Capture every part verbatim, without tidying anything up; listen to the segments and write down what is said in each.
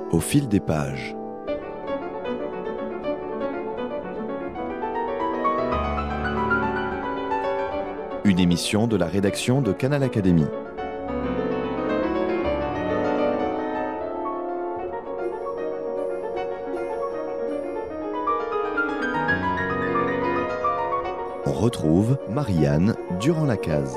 Au fil des pages. Une émission de la rédaction de Canal Académie. On retrouve Marianne durant la case.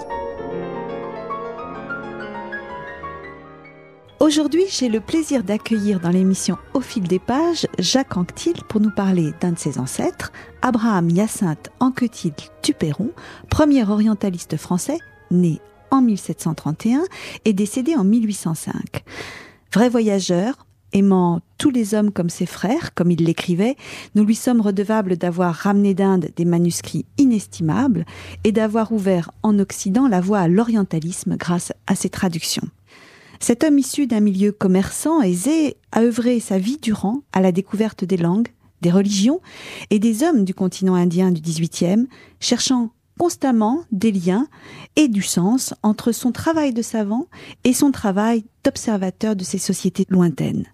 Aujourd'hui, j'ai le plaisir d'accueillir dans l'émission Au fil des pages Jacques Anquetil pour nous parler d'un de ses ancêtres, Abraham Hyacinthe Anquetil du Perron, premier orientaliste français, né en mille sept cent trente et un et décédé en mille huit cent cinq. Vrai voyageur, aimant tous les hommes comme ses frères, comme il l'écrivait, nous lui sommes redevables d'avoir ramené d'Inde des manuscrits inestimables et d'avoir ouvert en Occident la voie à l'orientalisme grâce à ses traductions. Cet homme issu d'un milieu commerçant aisé a œuvré sa vie durant à la découverte des langues, des religions et des hommes du continent indien du dix-huitième, cherchant constamment des liens et du sens entre son travail de savant et son travail d'observateur de ces sociétés lointaines.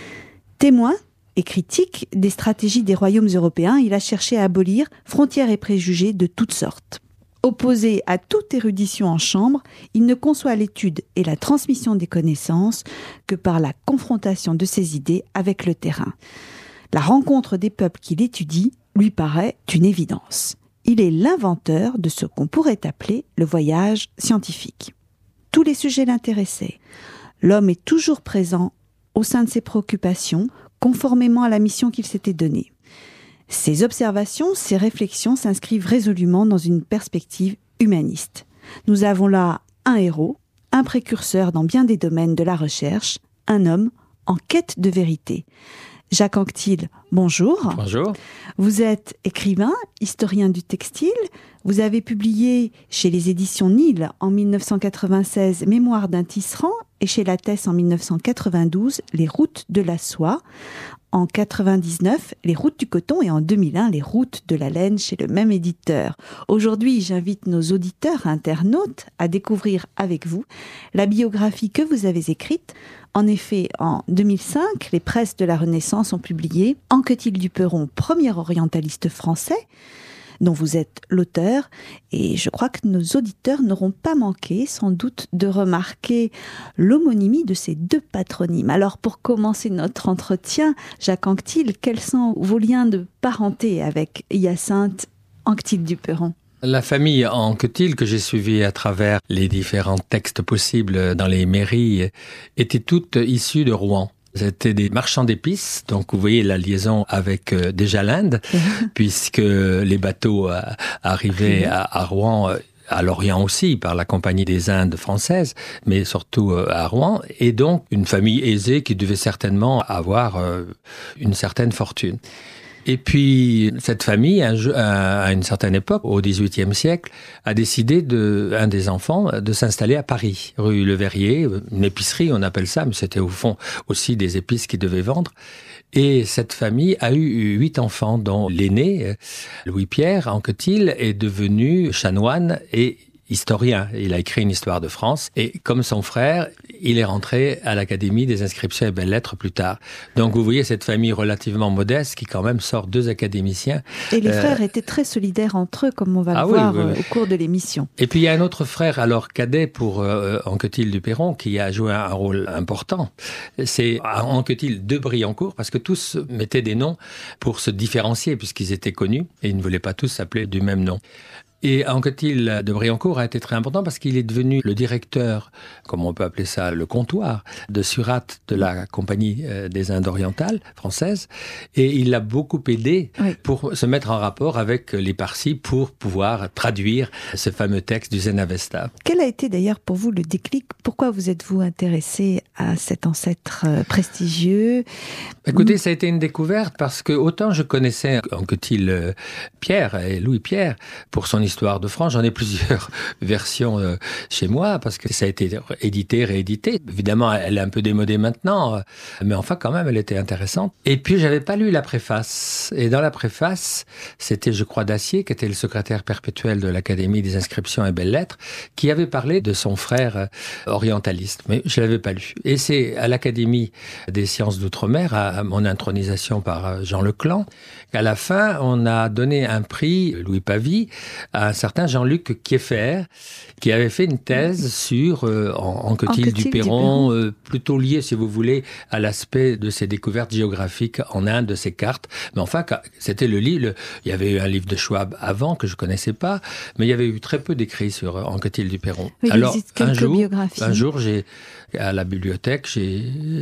Témoin et critique des stratégies des royaumes européens, il a cherché à abolir frontières et préjugés de toutes sortes. Opposé à toute érudition en chambre, il ne conçoit l'étude et la transmission des connaissances que par la confrontation de ses idées avec le terrain. La rencontre des peuples qu'il étudie lui paraît une évidence. Il est l'inventeur de ce qu'on pourrait appeler le voyage scientifique. Tous les sujets l'intéressaient. L'homme est toujours présent au sein de ses préoccupations, conformément à la mission qu'il s'était donnée. Ses observations, ses réflexions s'inscrivent résolument dans une perspective humaniste. Nous avons là un héros, un précurseur dans bien des domaines de la recherche, un homme en quête de vérité. Jacques Anquetil, bonjour. Bonjour. Vous êtes écrivain, historien du textile. Vous avez publié chez les éditions Nil en mille neuf cent quatre-vingt-seize Mémoires d'un tisserand et chez Lattès en mille neuf cent quatre-vingt-douze Les routes de la soie. En quatre-vingt-dix-neuf, Les routes du coton et en deux mille un, Les routes de la laine chez le même éditeur. Aujourd'hui, j'invite nos auditeurs internautes à découvrir avec vous la biographie que vous avez écrite. En effet, en deux mille cinq, les presses de la Renaissance ont publié Anquetil du Perron, premier orientaliste français, dont vous êtes l'auteur, et je crois que nos auditeurs n'auront pas manqué, sans doute, de remarquer l'homonymie de ces deux patronymes. Alors, pour commencer notre entretien, Jacques Anquetil, quels sont vos liens de parenté avec Hyacinthe Anquetil du Perron ? La famille Anquetil, que j'ai suivie à travers les différents textes possibles dans les mairies, était toute issue de Rouen. C'était des marchands d'épices, donc vous voyez la liaison avec euh, déjà l'Inde, puisque les bateaux euh, arrivaient à, à Rouen, euh, à Lorient aussi, par la Compagnie des Indes françaises, mais surtout euh, à Rouen, et donc une famille aisée qui devait certainement avoir euh, une certaine fortune. Et puis, cette famille, à une certaine époque, au dix-huitième siècle, a décidé, de, un des enfants, de s'installer à Paris, rue Le Verrier, une épicerie, on appelle ça, mais c'était au fond aussi des épices qu'ils devaient vendre. Et cette famille a eu huit enfants, dont l'aîné, Louis-Pierre Anquetil, est devenu chanoine et historien. Il a écrit une histoire de France et comme son frère, il est rentré à l'Académie des inscriptions et belles-lettres plus tard. Donc vous voyez cette famille relativement modeste qui quand même sort deux académiciens. Et les euh... frères étaient très solidaires entre eux, comme on va le ah, voir oui, oui, oui. au cours de l'émission. Et puis il y a un autre frère, alors cadet pour euh, Anquetil du Perron, qui a joué un rôle important. C'est Anquetil de Briancourt, parce que tous mettaient des noms pour se différencier puisqu'ils étaient connus et ils ne voulaient pas tous s'appeler du même nom. Et Anquetil de Briancourt a été très important parce qu'il est devenu le directeur, comme on peut appeler ça, le comptoir de Surate de la Compagnie des Indes orientales françaises. Et il l'a beaucoup aidé oui. pour se mettre en rapport avec les Parsis pour pouvoir traduire ce fameux texte du Zen-Avesta. Quel a été d'ailleurs pour vous le déclic ? Pourquoi vous êtes-vous intéressé à cet ancêtre prestigieux ? Écoutez, ça a été une découverte parce que autant je connaissais Anquetil Pierre et Louis Pierre pour son histoire de France. J'en ai plusieurs versions euh, chez moi parce que ça a été édité, réédité. Évidemment, elle est un peu démodée maintenant, mais enfin quand même, elle était intéressante. Et puis, j'avais pas lu la préface. Et dans la préface, c'était, je crois, Dacier, qui était le secrétaire perpétuel de l'Académie des inscriptions et belles-lettres, qui avait parlé de son frère orientaliste. Mais je l'avais pas lu. Et c'est à l'Académie des sciences d'outre-mer, à mon intronisation par Jean Leclan, qu'à la fin, on a donné un prix, Louis Pavie, à un certain Jean-Luc Kieffer, qui avait fait une thèse sur euh, Anquetil-Duperron, euh, plutôt liée, si vous voulez, à l'aspect de ses découvertes géographiques en Inde, de ses cartes. Mais enfin, c'était le livre, il y avait eu un livre de Schwab avant, que je connaissais pas, mais il y avait eu très peu d'écrits sur Anquetil-Duperron. Oui, alors, un jour, biographies. un jour, j'ai, à la bibliothèque, j'ai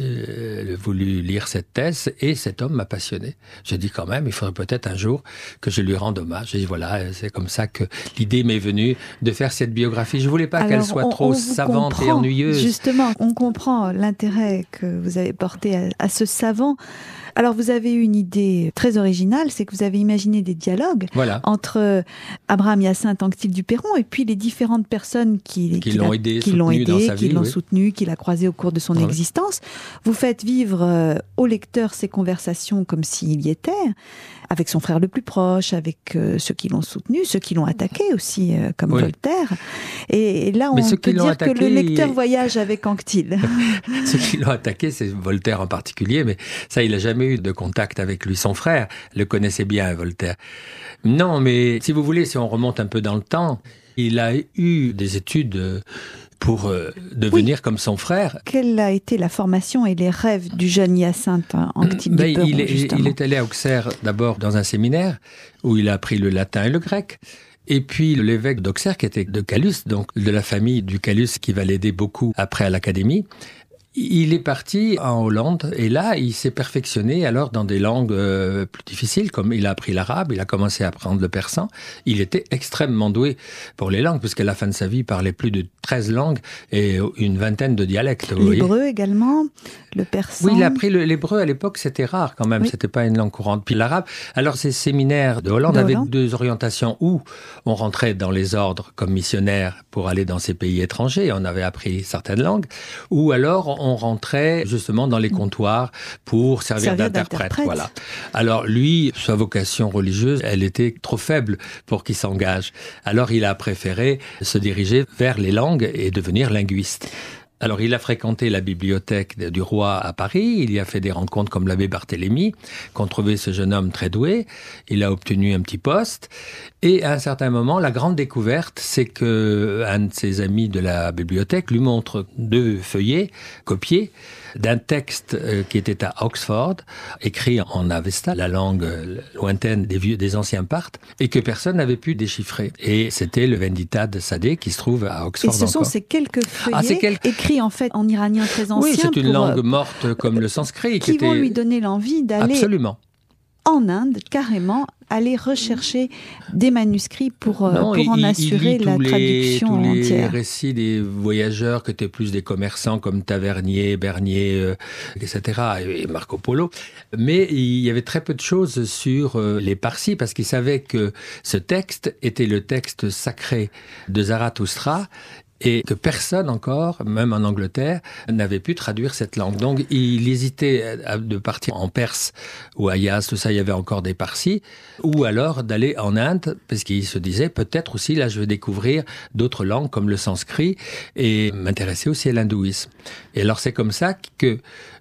euh, voulu lire cette thèse et cet homme m'a passionné. J'ai dit quand même, il faudrait peut-être un jour que je lui rende hommage. J'ai dit voilà, c'est comme ça que l'idée m'est venue de faire cette biographie. Je voulais pas Alors, qu'elle soit on, trop on savante comprend, et ennuyeuse. Justement, on comprend l'intérêt que vous avez porté à, à ce savant. Alors, vous avez eu une idée très originale, c'est que vous avez imaginé des dialogues voilà. entre Abraham Hyacinthe Anquetil-Duperron et puis les différentes personnes qui, qui, qui l'ont aidé, qui l'ont, aidé, dans sa qui vie, l'ont oui. soutenu, qui l'a croisé au cours de son oui. existence. Vous faites vivre euh, au lecteur ces conversations comme s'il y était, avec son frère le plus proche, avec euh, ceux qui l'ont soutenu, ceux qui l'ont attaqué aussi, euh, comme oui. Voltaire. Et, et là, on Mais ceux peut qui l'ont dire attaqué, que le lecteur il... voyage avec Anquetil. Ceux qui l'ont attaqué, c'est Voltaire en particulier, mais ça, il n'a jamais eu de contact avec lui. Son frère le connaissait bien, Voltaire. Non, mais si vous voulez, si on remonte un peu dans le temps, il a eu des études pour euh, devenir oui. comme son frère. Quelle a été la formation et les rêves du jeune Hyacinthe Anquetil-Duperron, ben, il, est, justement il est allé à Auxerre d'abord dans un séminaire où il a appris le latin et le grec. Et puis l'évêque d'Auxerre, qui était de Calus, donc de la famille du Calus, qui va l'aider beaucoup après à l'Académie, il est parti en Hollande et là, il s'est perfectionné alors dans des langues euh, plus difficiles, comme il a appris l'arabe, il a commencé à apprendre le persan. Il était extrêmement doué pour les langues, puisqu'à la fin de sa vie, il parlait plus de treize langues et une vingtaine de dialectes. L'hébreu également, le persan. Oui, il a appris le, l'hébreu à l'époque, c'était rare quand même, oui. c'était pas une langue courante. Puis l'arabe. Alors ces séminaires de Hollande de avaient Hollande. deux orientations, où on rentrait dans les ordres comme missionnaire pour aller dans ces pays étrangers, on avait appris certaines langues, ou alors on on rentrait justement dans les comptoirs pour servir, servir d'interprète. d'interprète. Voilà. Alors lui, sa vocation religieuse, elle était trop faible pour qu'il s'engage. Alors il a préféré se diriger vers les langues et devenir linguiste. Alors, il a fréquenté la bibliothèque du roi à Paris, il y a fait des rencontres comme l'abbé Barthélemy, qu'on trouvait ce jeune homme très doué, il a obtenu un petit poste, et à un certain moment, la grande découverte, c'est que un de ses amis de la bibliothèque lui montre deux feuillets copiés d'un texte qui était à Oxford, écrit en Avesta, la langue lointaine des vieux, des anciens Parthes, et que personne n'avait pu déchiffrer. Et c'était le Vendita de Sadeh qui se trouve à Oxford. Et ce encore. sont ces quelques feuillets ah, c'est quel... écrits en fait en iranien très ancien. Oui, c'est une pour, langue morte comme le sanskrit. Qui, qui était... vont lui donner l'envie d'aller Absolument. en Inde, carrément, aller rechercher des manuscrits pour, non, pour en il, assurer il la tous traduction les, tous entière. les récits des voyageurs qui étaient plus des commerçants comme Tavernier, Bernier, euh, et cetera, et Marco Polo. Mais il y avait très peu de choses sur euh, les Parsis, parce qu'ils savaient que ce texte était le texte sacré de Zarathustra, et que personne encore, même en Angleterre, n'avait pu traduire cette langue. Donc, il hésitait de partir en Perse ou à Yazd, tout ça, il y avait encore des Parsis, ou alors d'aller en Inde, parce qu'il se disait, peut-être aussi, là, je vais découvrir d'autres langues comme le sanskrit, et m'intéresser aussi à l'hindouisme. Et alors, c'est comme ça que,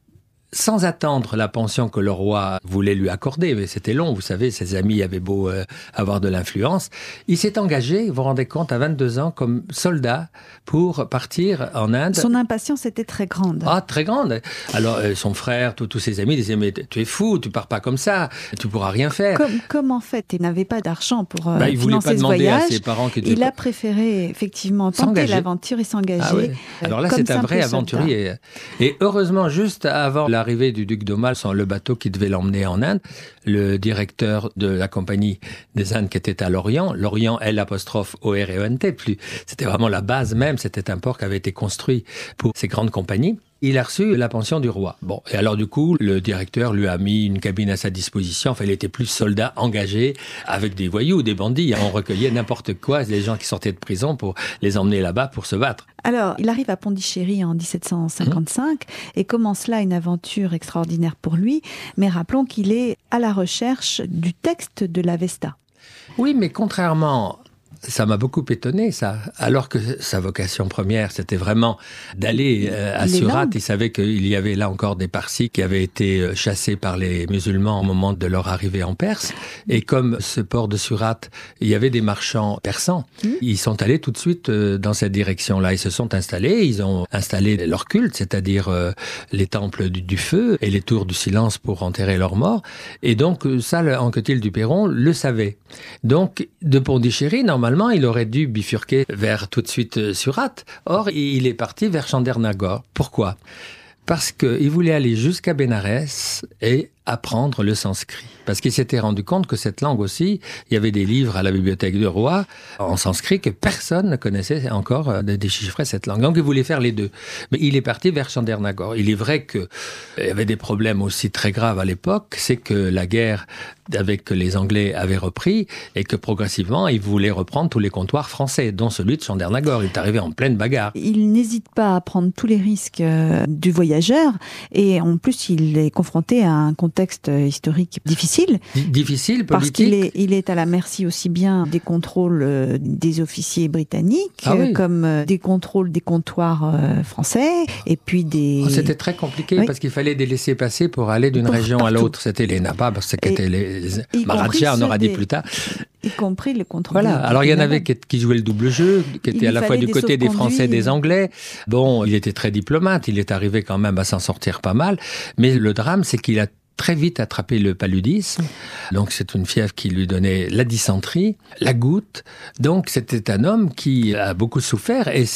sans attendre la pension que le roi voulait lui accorder, mais c'était long, vous savez, ses amis avaient beau euh, avoir de l'influence, il s'est engagé, vous vous rendez compte, à vingt-deux ans, comme soldat pour partir en Inde. Son impatience était très grande. Ah, très grande. Alors, euh, son frère, tous ses amis disaient, mais tu es fou, tu pars pas comme ça, tu pourras rien faire. Comme, comme en fait, il n'avait pas d'argent pour euh, bah, il financer pas ce voyage, à ses parents qui il pas... a préféré effectivement tenter s'engager. l'aventure et s'engager. Ah, oui. Alors là, c'est un vrai aventurier. Et heureusement, juste avant l'arrivée du duc d'Aumale, sur le bateau qui devait l'emmener en Inde, le directeur de la compagnie des Indes qui était à Lorient, Lorient L apostrophe O R E N T, plus, c'était vraiment la base même, c'était un port qui avait été construit pour ces grandes compagnies. Il a reçu la pension du roi. Bon, et alors du coup, le directeur lui a mis une cabine à sa disposition. Enfin, il était plus soldat engagé avec des voyous, des bandits. On recueillait n'importe quoi, des gens qui sortaient de prison pour les emmener là-bas pour se battre. Alors, il arrive à Pondichéry en dix-sept cent cinquante-cinq mmh. et commence là une aventure extraordinaire pour lui. Mais rappelons qu'il est à la recherche du texte de l'Avesta. Oui, mais contrairement... Ça m'a beaucoup étonné, ça. Alors que sa vocation première, c'était vraiment d'aller euh, à Surat. Il savait qu'il y avait là encore des Parsis qui avaient été chassés par les musulmans au moment de leur arrivée en Perse. Et comme ce port de Surat, il y avait des marchands persans, mmh. ils sont allés tout de suite euh, dans cette direction-là. Ils se sont installés, ils ont installé leur culte, c'est-à-dire euh, les temples du, du feu et les tours du silence pour enterrer leurs morts. Et donc, ça, Anquetil du Perron le savait. Donc, de Pondichéry, normalement, il aurait dû bifurquer vers tout de suite Surat. Or, il est parti vers Chandernagor. Pourquoi ? Parce qu'il voulait aller jusqu'à Bénarès et apprendre le sanskrit. Parce qu'il s'était rendu compte que cette langue aussi, il y avait des livres à la bibliothèque du roi en sanskrit que personne ne connaissait encore de déchiffrer cette langue. Donc il voulait faire les deux. Mais il est parti vers Chandernagor. Il est vrai qu'il y avait des problèmes aussi très graves à l'époque. C'est que la guerre avec les Anglais avait repris et que progressivement, il voulait reprendre tous les comptoirs français, dont celui de Chandernagor. Il est arrivé en pleine bagarre. Il n'hésite pas à prendre tous les risques du voyageur et en plus, il est confronté à un contexte historique difficile. Difficile, politique. Parce qu'il est, il est à la merci aussi bien des contrôles des officiers britanniques ah oui. comme des contrôles des comptoirs français et puis des... Oh, c'était très compliqué oui. parce qu'il fallait des laissez-passer pour aller d'une pour région partout. à l'autre. C'était les Nababs, c'était les Maradja, on aura dit des... plus tard. Y compris le contrôle. Voilà. Alors il y en avait qui, qui jouaient le double jeu, qui étaient à la fois du côté des Français et des Anglais. Bon, il était très diplomate, il est arrivé quand même à s'en sortir pas mal. Mais le drame, c'est qu'il a très vite attrapé le paludisme. Donc c'est une fièvre qui lui donnait la dysenterie, la goutte. Donc c'était un homme qui a beaucoup souffert. Et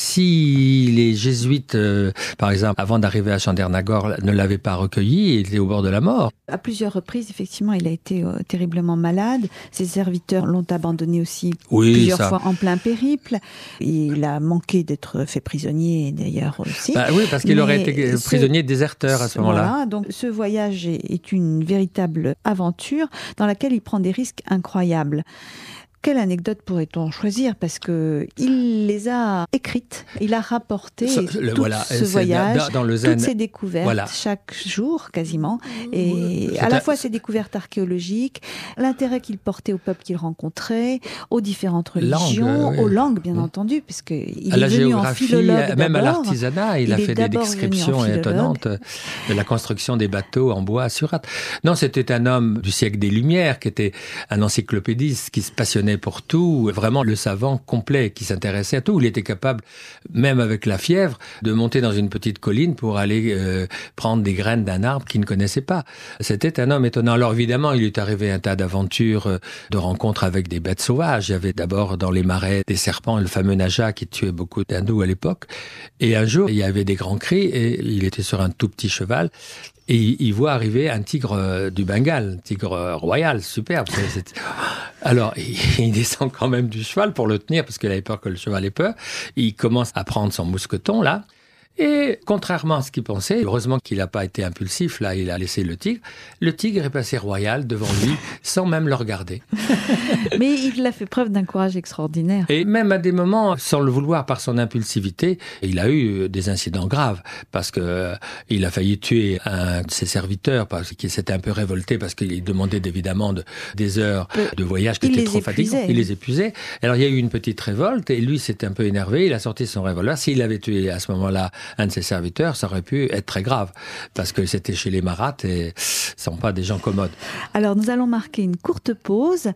si les jésuites, euh, par exemple, avant d'arriver à Chandernagor, ne l'avaient pas recueilli, il était au bord de la mort. À plusieurs reprises, effectivement, il a été euh, terriblement malade. Ses serviteurs l'ont abandonné aussi oui, plusieurs ça. fois en plein périple. Il a manqué d'être fait prisonnier d'ailleurs aussi. Bah oui, parce qu'il Mais aurait été ce, prisonnier déserteur à ce moment-là. Voilà, donc ce voyage est, est une véritable aventure dans laquelle il prend des risques incroyables. Quelle anecdote pourrait-on choisir ? Parce que il les a écrites, il a rapporté ce, le, tout voilà, ce voyage, dans, dans le zen, toutes ses découvertes, voilà. chaque jour quasiment, et c'est à la fois ses découvertes archéologiques, l'intérêt qu'il portait au peuple qu'il rencontrait, aux différentes religions, langue, oui. aux langues bien mmh. entendu, puisque il à est la venu géographie, en philologue même d'abord. à l'artisanat, il, il a fait des descriptions étonnantes de la construction des bateaux en bois à Surat. Non, c'était un homme du siècle des Lumières qui était un encyclopédiste qui se passionnait pour tout, vraiment le savant complet qui s'intéressait à tout. Il était capable, même avec la fièvre, de monter dans une petite colline pour aller euh, prendre des graines d'un arbre qu'il ne connaissait pas. C'était un homme étonnant. Alors évidemment, il lui est arrivé un tas d'aventures, de rencontres avec des bêtes sauvages. Il y avait d'abord dans les marais des serpents, le fameux Naja qui tuait beaucoup d'hindous à l'époque. Et un jour, il y avait des grands cris et il était sur un tout petit cheval. Et il voit arriver un tigre euh, du Bengale, un tigre euh, royal, superbe. C'est, c'est... Alors, il, il descend quand même du cheval pour le tenir, parce qu'il avait peur que le cheval ait peur. Il commence à prendre son mousqueton, là. Et contrairement à ce qu'il pensait, heureusement qu'il n'a pas été impulsif, là, il a laissé le tigre. Le tigre est passé royal devant lui, sans même le regarder. Mais il a fait preuve d'un courage extraordinaire. Et même à des moments, sans le vouloir par son impulsivité, il a eu des incidents graves, parce que euh, il a failli tuer un de ses serviteurs, parce qu'il s'était un peu révolté, parce qu'il demandait évidemment de, des heures de voyage qui il étaient trop fatigantes. Il les épuisait. Alors il y a eu une petite révolte, et lui s'était un peu énervé, il a sorti son revolver. S'il avait tué à ce moment-là un de ses serviteurs, ça aurait pu être très grave, parce que c'était chez les Maraths et ce ne sont pas des gens commodes. Alors nous allons marquer une courte pause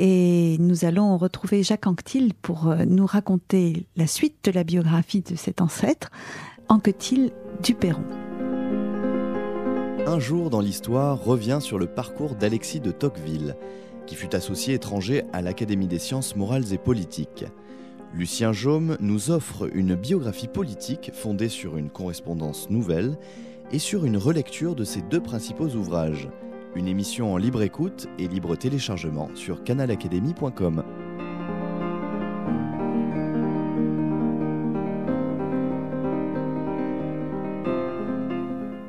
et nous allons retrouver Jacques Anquetil pour nous raconter la suite de la biographie de cet ancêtre, Anquetil du Perron. Un jour dans l'histoire revient sur le parcours d'Alexis de Tocqueville, qui fut associé étranger à l'Académie des sciences morales et politiques. Lucien Jaume nous offre une biographie politique fondée sur une correspondance nouvelle et sur une relecture de ses deux principaux ouvrages. Une émission en libre écoute et libre téléchargement sur canal académie point com.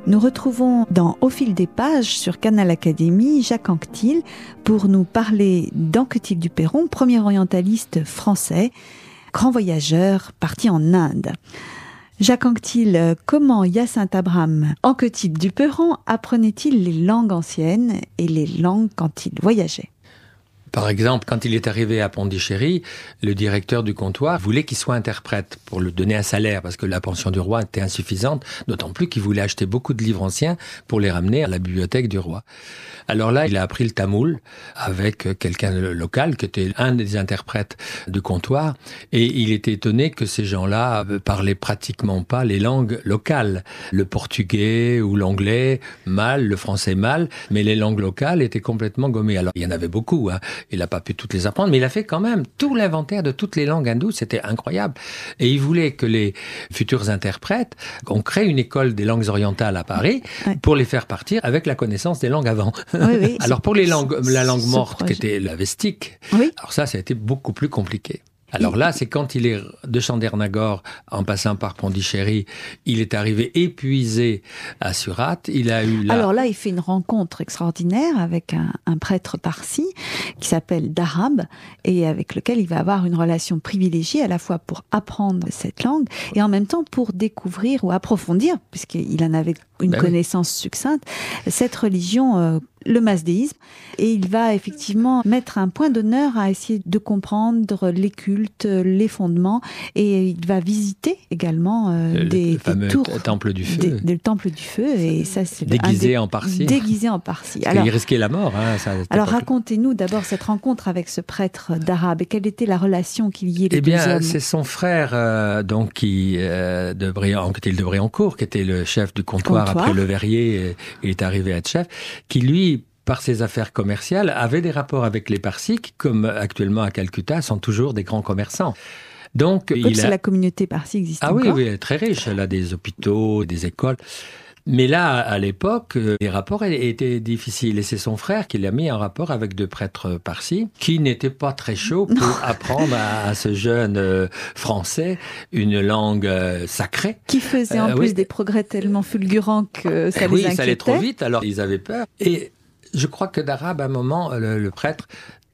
Nous retrouvons dans Au fil des pages sur Canal Académie Jacques Anquetil pour nous parler d'Anquetil-Duperron, premier orientaliste français, grand voyageur parti en Inde. Jacques Anquetil, comment Hyacinthe Abraham Anquetil-Duperron apprenait-il les langues anciennes et les langues quand il voyageait ? Par exemple, quand il est arrivé à Pondichéry, le directeur du comptoir voulait qu'il soit interprète pour lui donner un salaire, parce que la pension du roi était insuffisante, d'autant plus qu'il voulait acheter beaucoup de livres anciens pour les ramener à la bibliothèque du roi. Alors là, il a appris le tamoul avec quelqu'un local qui était un des interprètes du comptoir, et il était étonné que ces gens-là parlaient pratiquement pas les langues locales. Le portugais ou l'anglais, mal, le français mal, mais les langues locales étaient complètement gommées. Alors, il y en avait beaucoup, hein. Il n'a pas pu toutes les apprendre, mais il a fait quand même tout l'inventaire de toutes les langues hindoues, c'était incroyable. Et il voulait que les futurs interprètes, on crée une école des langues orientales à Paris, ouais, pour les faire partir avec la connaissance des langues avant. Oui, oui, alors pour les langues, la langue morte, projet. qui était l'avestique, oui. alors ça, ça a été beaucoup plus compliqué. Alors là, c'est quand il est de Chandernagore, en passant par Pondichéry, il est arrivé épuisé à Surat. Il a eu là... Alors là, il fait une rencontre extraordinaire avec un, un prêtre parsi qui s'appelle Darab et avec lequel il va avoir une relation privilégiée à la fois pour apprendre cette langue et en même temps pour découvrir ou approfondir, puisqu'il en avait une ben connaissance oui. succincte, cette religion euh, le masdéisme, et il va effectivement mettre un point d'honneur à essayer de comprendre les cultes, les fondements, et il va visiter également euh, le, des, le fameux des tours, temple du feu, des, des temples du feu, et ça c'est déguisé des, en parsi, déguisé en parsi. Alors, il risquait la mort. Hein, ça, alors racontez-nous d'abord cette rencontre avec ce prêtre d'Arabe et quelle était la relation qui liait les eh deux bien, hommes. C'est son frère donc euh, qui euh, de Briand, Anquetil de Briancourt, qui était le chef du comptoir, comptoir. Après Le Verrier, il est arrivé à être chef, qui lui, par ses affaires commerciales, avait des rapports avec les Parsis, qui, comme actuellement à Calcutta, sont toujours des grands commerçants. Donc, comme il si a... la communauté Parsi existe ah encore. Ah oui, oui, très riche. Elle a des hôpitaux, des écoles. Mais là, à l'époque, les rapports étaient difficiles. Et c'est son frère qui l'a mis en rapport avec deux prêtres parsis qui n'étaient pas très chauds pour non. apprendre à, à ce jeune euh, Français une langue euh, sacrée. Qui faisait en euh, plus oui. des progrès tellement fulgurants que ça et les oui, inquiétait. Oui, ça allait trop vite, alors ils avaient peur. Et je crois que d'Arabe, à un moment, le, le prêtre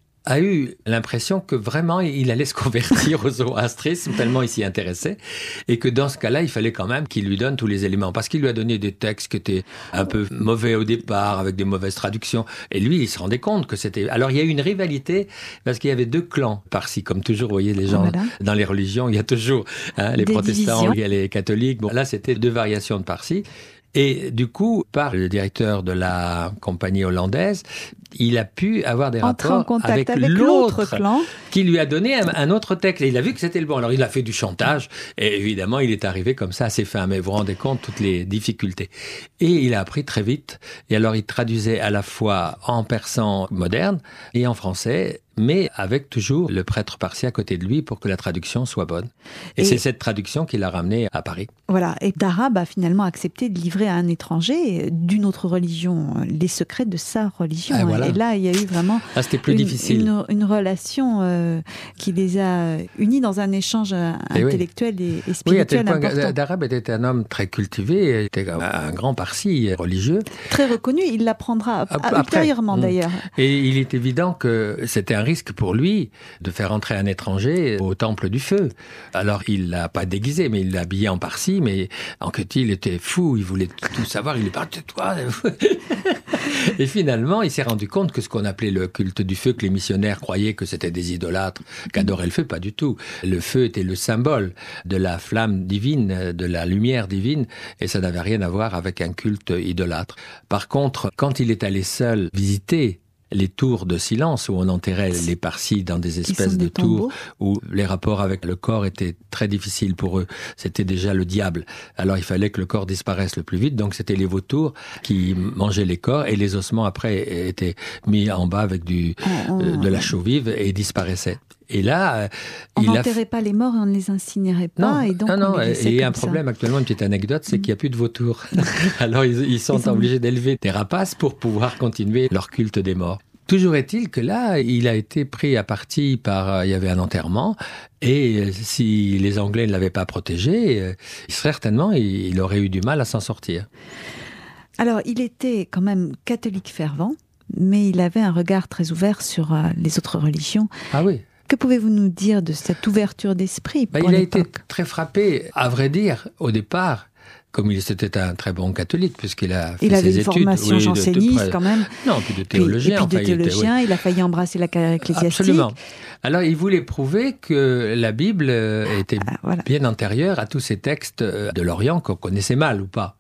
a eu l'impression que vraiment il allait se convertir au zoroastrisme tellement il s'y intéressait et que dans ce cas-là il fallait quand même qu'il lui donne tous les éléments parce qu'il lui a donné des textes qui étaient un peu mauvais au départ avec des mauvaises traductions et lui il se rendait compte que c'était... Alors il y a eu une rivalité parce qu'il y avait deux clans parsis comme toujours vous voyez les gens voilà. Dans les religions il y a toujours hein, les des protestants et les catholiques. Bon là c'était deux variations de parsis. Et du coup, par le directeur de la compagnie hollandaise, il a pu avoir des Entrer rapports en contact avec, avec l'autre, l'autre clan qui lui a donné un, un autre texte. Et il a vu que c'était le bon. Alors il a fait du chantage et évidemment il est arrivé comme ça à ses fins. Mais vous vous rendez compte toutes les difficultés. Et il a appris très vite. Et alors il traduisait à la fois en persan moderne et en français, mais avec toujours le prêtre parsi à côté de lui pour que la traduction soit bonne. Et, et c'est cette traduction qui l'a ramené à Paris. Voilà, et Darab a finalement accepté de livrer à un étranger d'une autre religion les secrets de sa religion. Ah, voilà. Et là, il y a eu vraiment ah, c'était plus une, difficile. Une, une relation euh, qui les a unis dans un échange et intellectuel oui. et, et spirituel oui, important. Darab était un homme très cultivé, était un grand parsi religieux. Très reconnu, il l'apprendra Après, ultérieurement d'ailleurs. Et il est évident que c'était un risque pour lui de faire entrer un étranger au temple du feu. Alors il l'a pas déguisé, mais il l'a habillé en parsi, mais Anquetil était fou, il voulait tout savoir, il lui parlait de toi. Et finalement, il s'est rendu compte que ce qu'on appelait le culte du feu, que les missionnaires croyaient que c'était des idolâtres, qu'adoraient le feu, pas du tout. Le feu était le symbole de la flamme divine, de la lumière divine, et ça n'avait rien à voir avec un culte idolâtre. Par contre, quand il est allé seul visiter les tours de silence où on enterrait les parsis dans des espèces de tours où les rapports avec le corps étaient très difficiles pour eux. C'était déjà le diable. Alors il fallait que le corps disparaisse le plus vite. Donc c'était les vautours qui mangeaient les corps et les ossements après étaient mis en bas avec du, oh, euh, de la chaux vive et disparaissaient. Et là, on il n'enterrait a... pas les morts et on ne les incinérait pas. Non, et donc non, non. On les et il y a un ça. problème actuellement, une petite anecdote, c'est mmh. qu'il n'y a plus de vautours. Alors ils, ils sont ils obligés ont... d'élever des rapaces pour pouvoir continuer leur culte des morts. Toujours est-il que là, il a été pris à partie par... Il y avait un enterrement, et si les Anglais ne l'avaient pas protégé, certainement, il aurait eu du mal à s'en sortir. Alors, il était quand même catholique fervent, mais il avait un regard très ouvert sur euh, les autres religions. Ah oui. Que pouvez-vous nous dire de cette ouverture d'esprit bah, pour Il a l'époque? été très frappé, à vrai dire, au départ, comme il c'était un très bon catholique, puisqu'il a fait il avait ses une études. formation Oui, janséniste de, quand même. Non, puis de théologien. Et puis de enfin, théologien, il, était, oui. il a failli embrasser la carrière ecclésiastique. Absolument. Alors, il voulait prouver que la Bible était ah, voilà. bien antérieure à tous ces textes de l'Orient qu'on connaissait mal ou pas.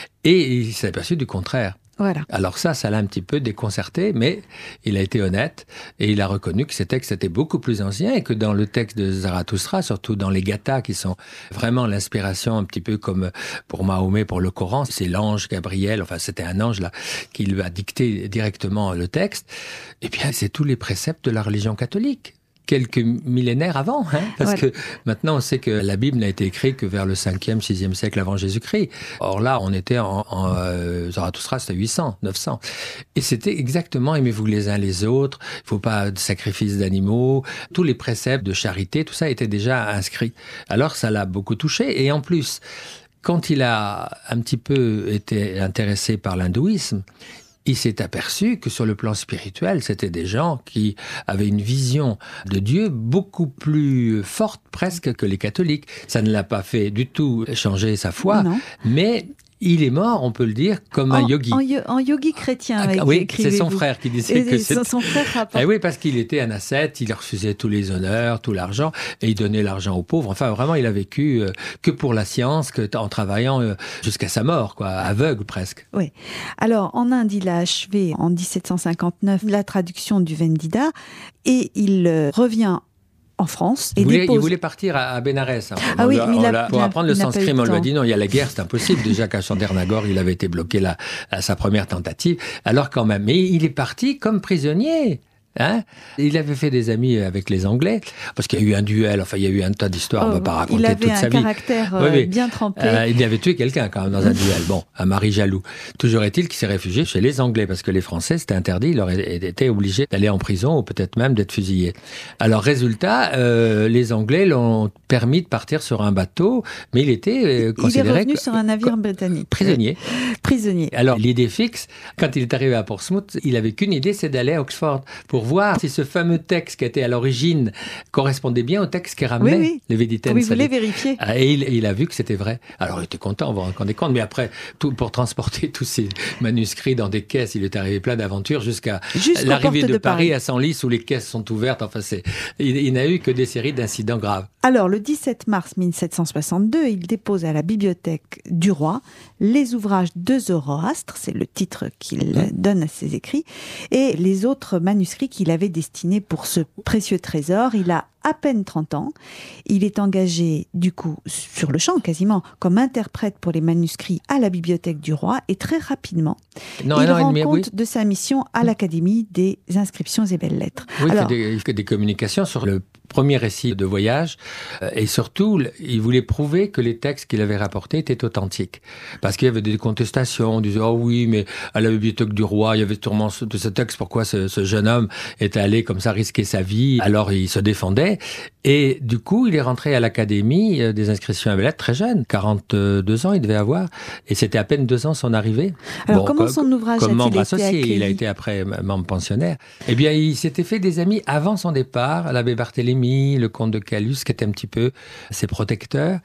Et il s'est aperçu du contraire. Voilà. Alors ça, ça l'a un petit peu déconcerté, mais il a été honnête et il a reconnu que ces textes étaient beaucoup plus anciens et que dans le texte de Zarathustra, surtout dans les Gathas, qui sont vraiment l'inspiration un petit peu comme pour Mahomet, pour le Coran, c'est l'ange Gabriel, enfin c'était un ange là, qui lui a dicté directement le texte, eh bien c'est tous les préceptes de la religion catholique. Quelques millénaires avant, hein, parce voilà. que maintenant on sait que la Bible n'a été écrite que vers le cinquième, sixième siècle avant Jésus-Christ. Or là, on était en, en euh, Zarathustra, c'était huit cents, neuf cents. Et c'était exactement aimez-vous les uns les autres, il faut pas de sacrifice d'animaux, tous les préceptes de charité, tout ça était déjà inscrit. Alors ça l'a beaucoup touché, et en plus, quand il a un petit peu été intéressé par l'hindouisme, il s'est aperçu que sur le plan spirituel, c'était des gens qui avaient une vision de Dieu beaucoup plus forte presque que les catholiques. Ça ne l'a pas fait du tout changer sa foi, non. mais il est mort, on peut le dire, comme en, un yogi. En, yo- en yogi chrétien. Ah, oui, c'est son frère qui disait et que c'est... Son frère rapporte. Eh oui, parce qu'il était un ascète, il refusait tous les honneurs, tout l'argent, et il donnait l'argent aux pauvres. Enfin, vraiment, il a vécu euh, que pour la science, que, en travaillant euh, jusqu'à sa mort, quoi, aveugle presque. Oui. Alors, en Inde, il a achevé en dix-sept cent cinquante-neuf la traduction du Vendida, et il euh, revient en France. Et il, voulait, dépose... il voulait partir à, à Bénarès. Hein. Ah oui, a, mais il a, l'a, pour il a, apprendre le sanskrit, on lui a dit non, il y a la guerre, c'est impossible. Déjà qu'à Chandernagore, il avait été bloqué là, à sa première tentative. Alors quand même, mais il est parti comme prisonnier. Hein, il avait fait des amis avec les Anglais, parce qu'il y a eu un duel, enfin il y a eu un tas d'histoires, oh, on ne va pas raconter toute sa vie. Il avait un caractère euh, oui, bien trempé. Euh, il avait tué quelqu'un quand même dans un duel, bon, un mari jaloux. Toujours est-il qu'il s'est réfugié chez les Anglais, parce que les Français, c'était interdit, il aurait été obligé d'aller en prison, ou peut-être même d'être fusillé. Alors résultat, euh, les Anglais l'ont permis de partir sur un bateau, mais il était euh, considéré... Il est revenu sur un navire britannique. Prisonnier. Prisonnier. Alors l'idée fixe, quand il est arrivé à Portsmouth, il avait qu'une idée, c'est d'aller à Oxford, pour voir si ce fameux texte qui était à l'origine correspondait bien au texte qui ramenait oui, oui. les Véditènes. Oui, vous voulez vérifier. Et il, il a vu que c'était vrai. Alors il était content, vous vous rendez compte, mais après, tout, pour transporter tous ces manuscrits dans des caisses, il est arrivé plein d'aventures jusqu'à Jusqu'aux l'arrivée de, de Paris, Paris à Senlis où les caisses sont ouvertes. Enfin, c'est, il, il n'a eu que des séries d'incidents graves. Alors, le dix-sept mars mille sept cent soixante-deux, il dépose à la bibliothèque du roi les ouvrages de Zoroastre, c'est le titre qu'il mmh. donne à ses écrits, et les autres manuscrits qu'il avait destinés pour ce précieux trésor. Il a à peine trente ans. Il est engagé, du coup, sur le champ, quasiment, comme interprète pour les manuscrits à la bibliothèque du roi, et très rapidement, non, il non, rend mais, compte oui. de sa mission à l'Académie des inscriptions et belles-lettres. Oui, Alors, il, fait des, il fait des communications sur le premier récit de voyage, euh, et surtout, il voulait prouver que les textes qu'il avait rapportés étaient authentiques. Parce qu'il y avait des contestations, on disait « Oh oui, mais à la bibliothèque du roi, il y avait sûrement de ce texte, pourquoi ce, ce jeune homme est allé comme ça risquer sa vie ?» Alors il se défendait, et du coup, il est rentré à l'Académie des inscriptions et belles-lettres très jeune, quarante-deux ans il devait avoir, et c'était à peine deux ans son arrivée. Alors bon, comment comme, son ouvrage comme a-t-il membre été associé, accueilli? Il a été après membre pensionnaire. Eh bien, il s'était fait des amis avant son départ, l'abbé Barthélemy, le comte de Calus, qui était un petit peu ses protecteurs.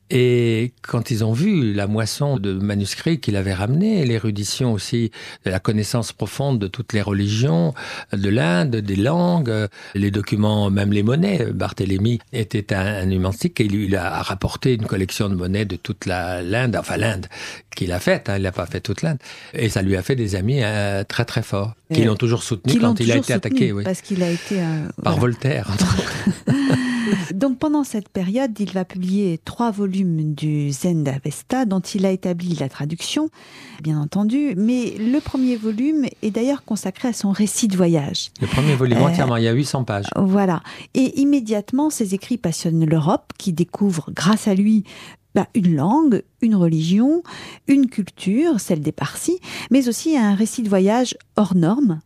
Et quand ils ont vu la moisson de manuscrits qu'il avait ramenés, l'érudition aussi, la connaissance profonde de toutes les religions, de l'Inde, des langues, les documents, même les monnaies, Barthélemy était un, un humanistique et il a rapporté une collection de monnaies de toute la, l'Inde, enfin l'Inde qu'il a faite, hein, il n'a pas fait toute l'Inde. Et ça lui a fait des amis euh, très très forts, qui l'ont toujours soutenu qui quand l'ont il a été soutenu, attaqué. Oui. Parce qu'il a été... Euh, Par voilà. Voltaire, entre autres. Donc pendant cette période, il va publier trois volumes du Zend-Avesta dont il a établi la traduction, bien entendu, mais le premier volume est d'ailleurs consacré à son récit de voyage. Le premier volume euh, entièrement, il y a huit cents pages. Voilà. Et immédiatement, ses écrits passionnent l'Europe, qui découvre grâce à lui bah, une langue, une religion, une culture, celle des Parsis, mais aussi un récit de voyage hors norme,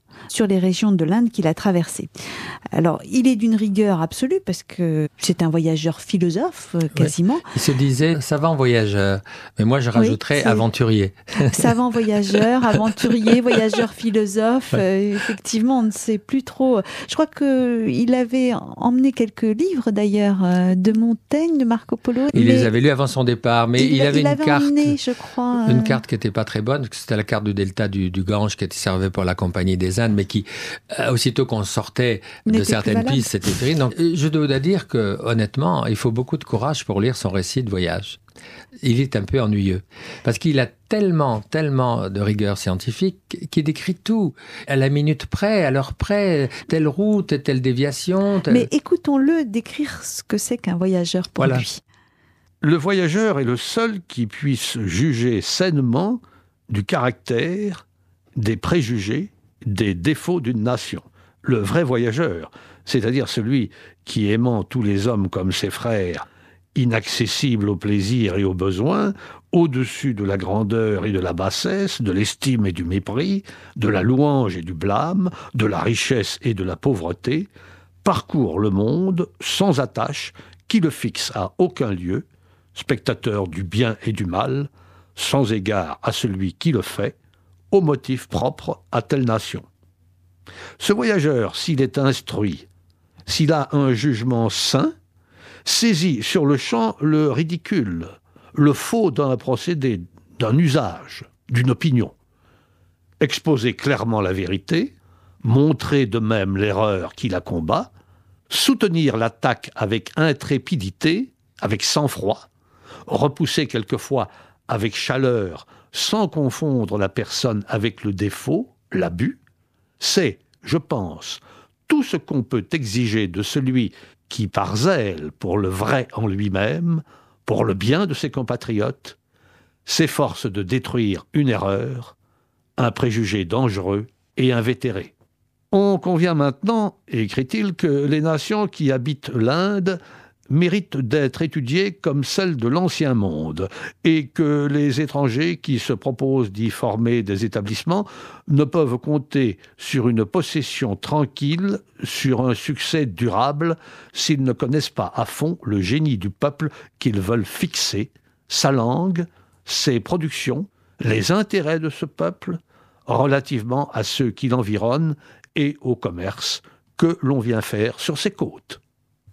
sur les régions de l'Inde qu'il a traversées. Alors, il est d'une rigueur absolue parce que c'est un voyageur philosophe, quasiment. Ouais. Il se disait savant voyageur, mais moi je rajouterais oui, aventurier. Savant voyageur, aventurier, voyageur philosophe, ouais. euh, effectivement, on ne sait plus trop. Je crois qu'il avait emmené quelques livres d'ailleurs, euh, de Montaigne, de Marco Polo. Il les avait lus avant son départ, mais il, il avait il une avait carte, emmené, je crois, euh... une carte qui n'était pas très bonne, parce que c'était la carte du delta du, du Gange qui était servait pour la Compagnie des Indes, mais qui, euh, aussitôt qu'on sortait de certaines pistes, c'était terrible. Donc, je dois dire que, honnêtement, il faut beaucoup de courage pour lire son récit de voyage. Il est un peu ennuyeux, parce qu'il a tellement, tellement de rigueur scientifique qu'il décrit tout, à la minute près, à l'heure près, telle route, telle déviation. Telle... Mais écoutons-le décrire ce que c'est qu'un voyageur pour voilà. lui. Le voyageur est le seul qui puisse juger sainement du caractère, des préjugés, des défauts d'une nation. Le vrai voyageur, c'est-à-dire celui qui, aimant tous les hommes comme ses frères, inaccessible au plaisir et aux besoins, au-dessus de la grandeur et de la bassesse, de l'estime et du mépris, de la louange et du blâme, de la richesse et de la pauvreté, parcourt le monde sans attache qui le fixe à aucun lieu, spectateur du bien et du mal, sans égard à celui qui le fait, au motif propre à telle nation. Ce voyageur, s'il est instruit, s'il a un jugement sain, saisit sur le champ le ridicule, le faux d'un procédé, d'un usage, d'une opinion. Exposer clairement la vérité, montrer de même l'erreur qui la combat, soutenir l'attaque avec intrépidité, avec sang-froid, repousser quelquefois avec chaleur, sans confondre la personne avec le défaut, l'abus, c'est, je pense, tout ce qu'on peut exiger de celui qui, par zèle pour le vrai en lui-même, pour le bien de ses compatriotes, s'efforce de détruire une erreur, un préjugé dangereux et invétéré. On convient maintenant, écrit-il, que les nations qui habitent l'Inde méritent d'être étudiées comme celles de l'Ancien Monde et que les étrangers qui se proposent d'y former des établissements ne peuvent compter sur une possession tranquille, sur un succès durable, s'ils ne connaissent pas à fond le génie du peuple qu'ils veulent fixer, sa langue, ses productions, les intérêts de ce peuple, relativement à ceux qui l'environnent et au commerce que l'on vient faire sur ses côtes.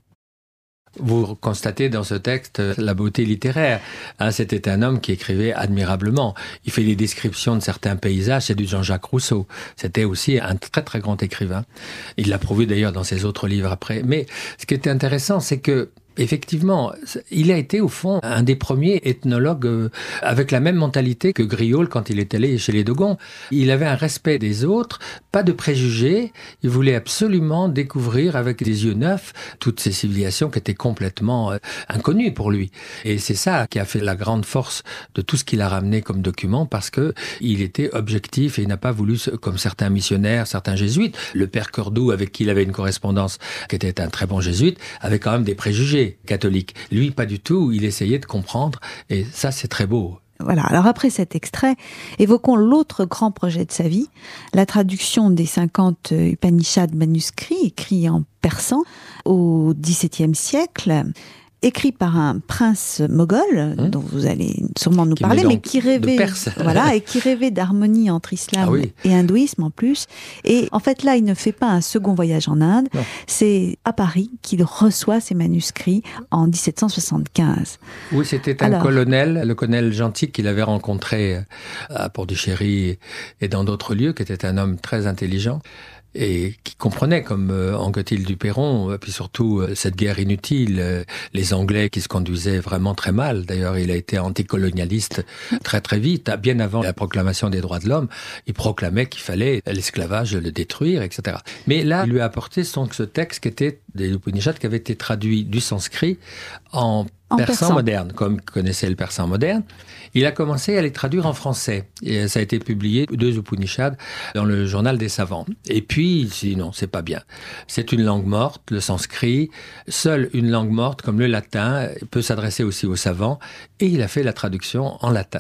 Vous constatez dans ce texte la beauté littéraire. Hein, c'était un homme qui écrivait admirablement. Il fait des descriptions de certains paysages, c'est du Jean-Jacques Rousseau. C'était aussi un très très grand écrivain. Il l'a prouvé d'ailleurs dans ses autres livres après. Mais ce qui était intéressant, c'est que effectivement, il a été au fond un des premiers ethnologues euh, avec la même mentalité que Griaule quand il est allé chez les Dogons. Il avait un respect des autres, pas de préjugés. Il voulait absolument découvrir avec des yeux neufs toutes ces civilisations qui étaient complètement euh, inconnues pour lui. Et c'est ça qui a fait la grande force de tout ce qu'il a ramené comme document, parce que il était objectif et il n'a pas voulu, comme certains missionnaires, certains jésuites, le père Cordoue avec qui il avait une correspondance, qui était un très bon jésuite, avait quand même des préjugés catholique. Lui, pas du tout. Il essayait de comprendre. Et ça, c'est très beau. Voilà. Alors après cet extrait, évoquons l'autre grand projet de sa vie, la traduction des cinquante Upanishads manuscrits, écrits en persan, au dix-septième siècle, écrit par un prince moghol, mmh. dont vous allez sûrement nous qui parler, mais qui rêvait, voilà, et qui rêvait d'harmonie entre islam ah oui. et hindouisme en plus. Et en fait, là, il ne fait pas un second voyage en Inde. Non. C'est à Paris qu'il reçoit ces manuscrits en dix-sept cent soixante-quinze. Oui, c'était un Alors, colonel, le colonel Gentil, qu'il avait rencontré à Port-du-Chéry et dans d'autres lieux, qui était un homme très intelligent. Et qui comprenait, comme euh, Anquetil du Perron, et puis surtout euh, cette guerre inutile, euh, les Anglais qui se conduisaient vraiment très mal. D'ailleurs, il a été anticolonialiste très très vite, bien avant la proclamation des droits de l'homme. Il proclamait qu'il fallait l'esclavage le détruire, et cetera. Mais là, il lui a apporté donc ce texte qui était des Upanishads, qui avait été traduit du sanskrit en En persan, persan moderne, comme connaissait le persan moderne. Il a commencé à les traduire en français. Et ça a été publié, deux Upanishads, dans le journal des savants. Et puis, il s'est dit non, c'est pas bien. C'est une langue morte, le sanskrit. Seule une langue morte, comme le latin, peut s'adresser aussi aux savants. Et il a fait la traduction en latin.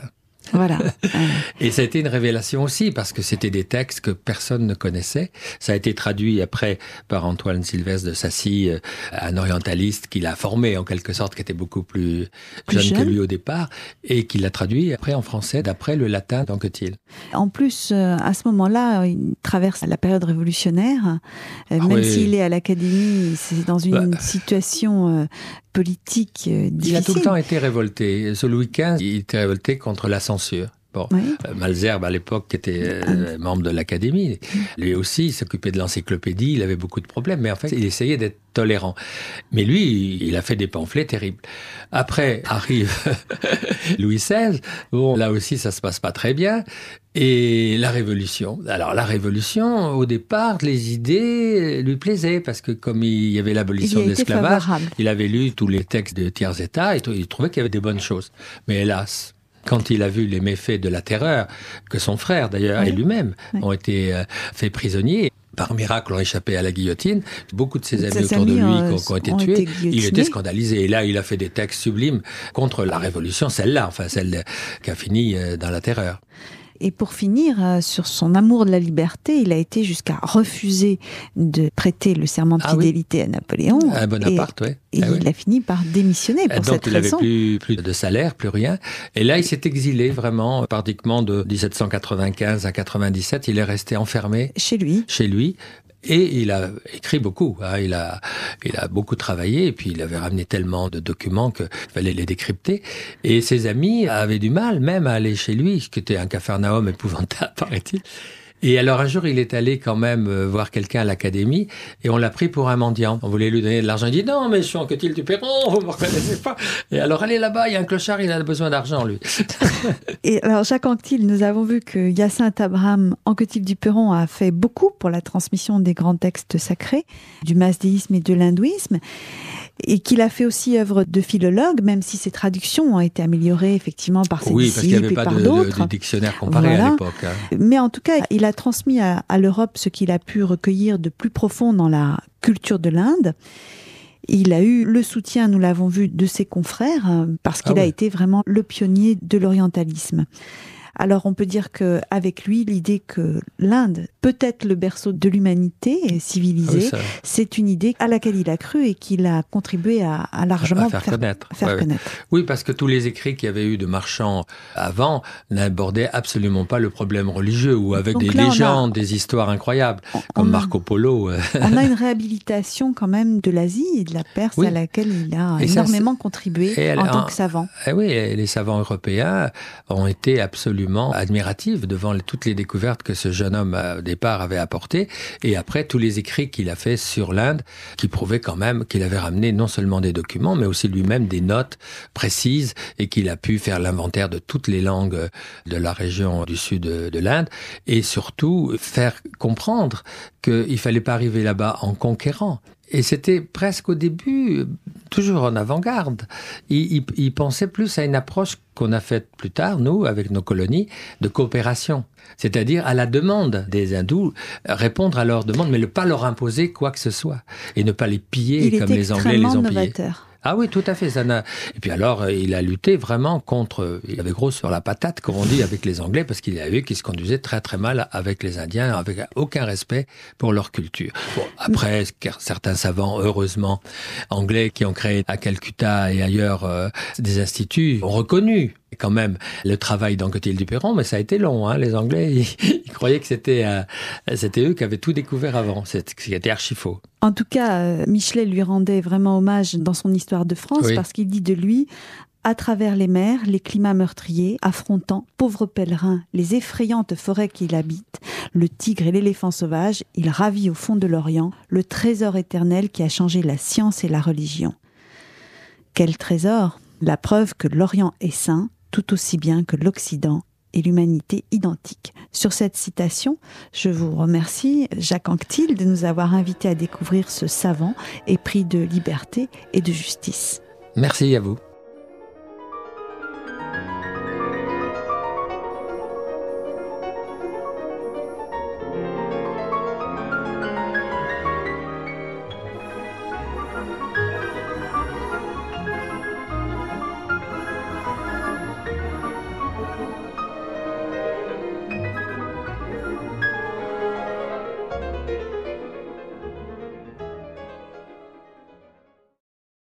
Voilà. Et ça a été une révélation aussi, parce que c'était des textes que personne ne connaissait. Ça a été traduit après par Antoine Sylvestre de Sacy, un orientaliste qui l'a formé en quelque sorte, qui était beaucoup plus, plus jeune, jeune que lui au départ, et qui l'a traduit après en français d'après le latin d'Anquetil. En plus, à ce moment-là, il traverse la période révolutionnaire. Même oui. s'il est à l'Académie, c'est dans une bah, situation politique difficile. Il a tout le temps été révolté. Sous Louis quinze, il était révolté contre la censure. Bon, oui. euh, Malesherbes, à l'époque, qui était euh, membre de l'Académie, lui aussi, il s'occupait de l'encyclopédie, il avait beaucoup de problèmes, mais en fait, il essayait d'être tolérant. Mais lui, il a fait des pamphlets terribles. Après, arrive Louis seize, bon, là aussi, ça se passe pas très bien, et la Révolution. Alors, la Révolution, au départ, les idées lui plaisaient, parce que comme il y avait l'abolition de l'esclavage, il avait lu tous les textes de tiers états, et il trouvait qu'il y avait des bonnes choses. Mais hélas, quand il a vu les méfaits de la terreur, que son frère d'ailleurs oui. et lui-même oui. ont été euh, faits prisonniers, par miracle ont échappé à la guillotine, beaucoup de ses amis autour de lui euh, qui ont, ont été ont tués, été il était scandalisé. Et là, il a fait des textes sublimes contre la Révolution, celle-là, enfin celle qui a fini euh, dans la terreur. Et pour finir, euh, sur son amour de la liberté, il a été jusqu'à refuser de prêter le serment de ah fidélité oui. à Napoléon. À Bonaparte, oui. Et ah il oui. a fini par démissionner pour Donc, cette il raison. Donc il n'avait plus, plus de salaire, plus rien. Et là, il s'est exilé vraiment, pratiquement de dix-sept cent quatre-vingt-quinze à quatre-vingt-dix-sept. Il est resté enfermé. Chez lui. Chez lui. Et il a écrit beaucoup, hein. il, a, il a beaucoup travaillé, et puis il avait ramené tellement de documents qu'il fallait les décrypter. Et ses amis avaient du mal même à aller chez lui, ce qui était un capharnaüm épouvantable, paraît-il. Et alors un jour, il est allé quand même voir quelqu'un à l'Académie, et on l'a pris pour un mendiant. On voulait lui donner de l'argent. Il dit « Non, mais je suis Anquetil du Perron, vous ne me reconnaissez pas. » Et alors, allez là-bas, il y a un clochard, il a besoin d'argent, lui. Et alors, Jacques Anquetil, nous avons vu que Hyacinthe Abraham Anquetil du Perron a fait beaucoup pour la transmission des grands textes sacrés, du masdéisme et de l'hindouisme, et qu'il a fait aussi œuvre de philologue, même si ses traductions ont été améliorées effectivement par ses oui, disciples et par d'autres. Oui, parce qu'il n'y avait pas de, de, de dictionnaire comparé voilà. à l'époque. Hein. Mais en tout cas, il a transmis à, à l'Europe ce qu'il a pu recueillir de plus profond dans la culture de l'Inde. Il a eu le soutien, nous l'avons vu, de ses confrères, parce qu'il ah ouais. a été vraiment le pionnier de l'orientalisme. Alors on peut dire qu'avec lui, l'idée que l'Inde peut être le berceau de l'humanité civilisée, ah oui, c'est une idée à laquelle il a cru et qu'il a contribué à, à largement à faire, faire connaître. Faire ouais, connaître. Oui, parce que tous les écrits qu'il y avait eu de marchands avant n'abordaient absolument pas le problème religieux, ou avec Donc des là, légendes, a... des histoires incroyables, on, comme on Marco Polo. On a une réhabilitation quand même de l'Asie et de la Perse oui. à laquelle il a et énormément ça, contribué elle, en tant en, que savant. Eh oui, les savants européens ont été absolument admiratif devant les, toutes les découvertes que ce jeune homme au départ avait apportées, et après tous les écrits qu'il a fait sur l'Inde, qui prouvaient quand même qu'il avait ramené non seulement des documents, mais aussi lui-même des notes précises, et qu'il a pu faire l'inventaire de toutes les langues de la région du sud de, de l'Inde, et surtout faire comprendre qu'il fallait pas arriver là-bas en conquérant. Et c'était presque au début, toujours en avant-garde. Il, il, il pensait plus à une approche qu'on a faite plus tard, nous, avec nos colonies, de coopération. C'est-à-dire à la demande des hindous, répondre à leur demande, mais ne pas leur imposer quoi que ce soit. Et ne pas les piller il comme les Anglais les ont pillés. Novateur. Ah oui, tout à fait. Ça n'a... Et puis alors, il a lutté vraiment contre... Il avait gros sur la patate, comme on dit, avec les Anglais, parce qu'il a vu qu'ils se conduisaient très très mal avec les Indiens, avec aucun respect pour leur culture. Bon, après, certains savants, heureusement, anglais, qui ont créé à Calcutta et ailleurs euh, des instituts, ont reconnu quand même le travail d'Anquetil du Perron, mais ça a été long. Hein. Les Anglais, ils, ils croyaient que c'était, euh, c'était eux qui avaient tout découvert avant. C'était archi faux. En tout cas, euh, Michelet lui rendait vraiment hommage dans son Histoire de France, oui. parce qu'il dit de lui « À travers les mers, les climats meurtriers, affrontant, pauvres pèlerins, les effrayantes forêts qu'il habite, le tigre et l'éléphant sauvage, il ravit au fond de l'Orient le trésor éternel qui a changé la science et la religion. » Quel trésor ? La preuve que l'Orient est saint, tout aussi bien que l'Occident et l'humanité identique. Sur cette citation, je vous remercie, Jacques Anquetil, de nous avoir invités à découvrir ce savant épris de liberté et de justice. Merci à vous.